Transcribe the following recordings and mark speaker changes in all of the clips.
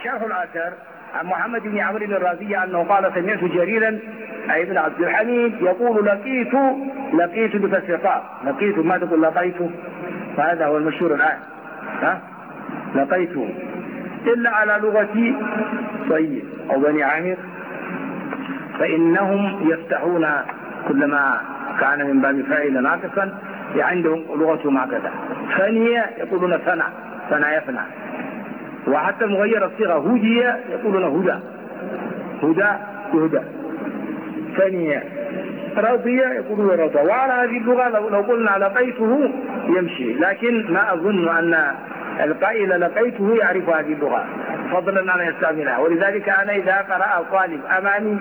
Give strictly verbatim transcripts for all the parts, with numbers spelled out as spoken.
Speaker 1: شرح الآثار عن محمد بن عمرو الرازي أنه قال سمعت جريرا أي ابن عبد الحميد يقول لقيت لقيت بكسر طاء لقيت ما تقول لقيت، فهذا هو المشهور الآن ها لقيت، إلا على لغة صيد أو بني عامر فإنهم يفتحون كلما كان من باب فاعل ناقصا عندهم لغتهم هكذا. ثانية يقولون ثنى ثنى يفنى، وحتى مغير الصيغة هدي يقولون هدى هدى يهدى. ثانية رضي يقولون رضى. وعلى هذه اللغة لو قلنا لقيته يمشي، لكن ما أظن أن القائل لقيته يعرف هذه اللغة فضلا أن يستعملها. ولذلك أنا إذا قرأ الطالب أمامي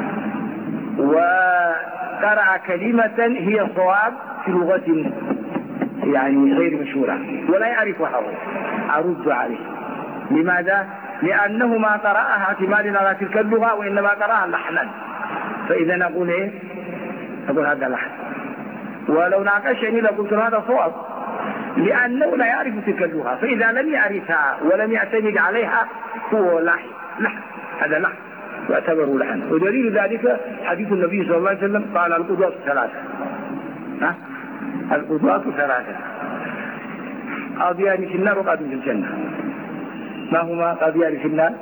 Speaker 1: وقرأ كلمة هي صواب في لغة يعني غير مشهورة ولا يعرفها أرد عليه. لماذا؟ لأنه ما قرأها اعتمادا على تلك اللغة وإنما قرأها لحنا، فإذا نقول إيه؟ نقول هذا لحن. ولو ناقشني لقلت هذا صواب لأنه لا يعرف تلك اللغة، فإذا لم يعرفها ولم يعتمد عليها هو لحن لحن هذا لحن يعتبر لحن. ودليل ذلك حديث النبي صلى الله عليه وسلم قال القدوات ثلاثة ها القدوات ثلاثة قاضيان في النار وقاض في الجنة. ما هما قاضيان في النار؟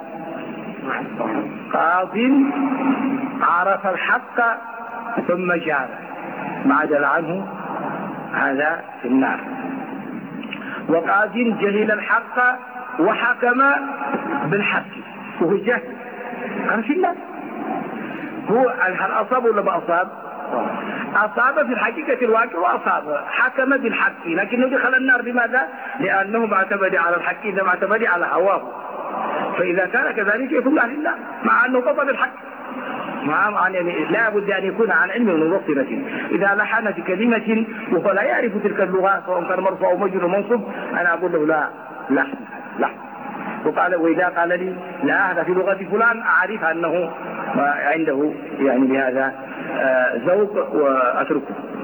Speaker 1: قاض عرف الحق ثم جاب ما عدل عنه هذا في النار، وقاض جهل الحق وحكم بالحق وهو جهل هذا في النار. هو هل أصاب ولا ما أصاب؟ أصاب في الحقيقة الواقع وأصاب حكم بالحق، لكنه دخل النار. لماذا؟ لأنه ما اعتمد على الحق إذا ما اعتمد على هواه، فإذا كان كذلك يكون أهل الله مع أنه قضى بالحق. مع يعني لا بد أن يكون عن علم وبصيرة. إذا لحن في كلمة وهو لا يعرف تلك اللغة سواء كان مرفوع أو مجرور أو منصوب أنا أقول له لا لحن لحن. وقال وإذا قال لي لا هذا في لغة فلان أعرف أنه عنده يعني بهذا ذوق وأتركه.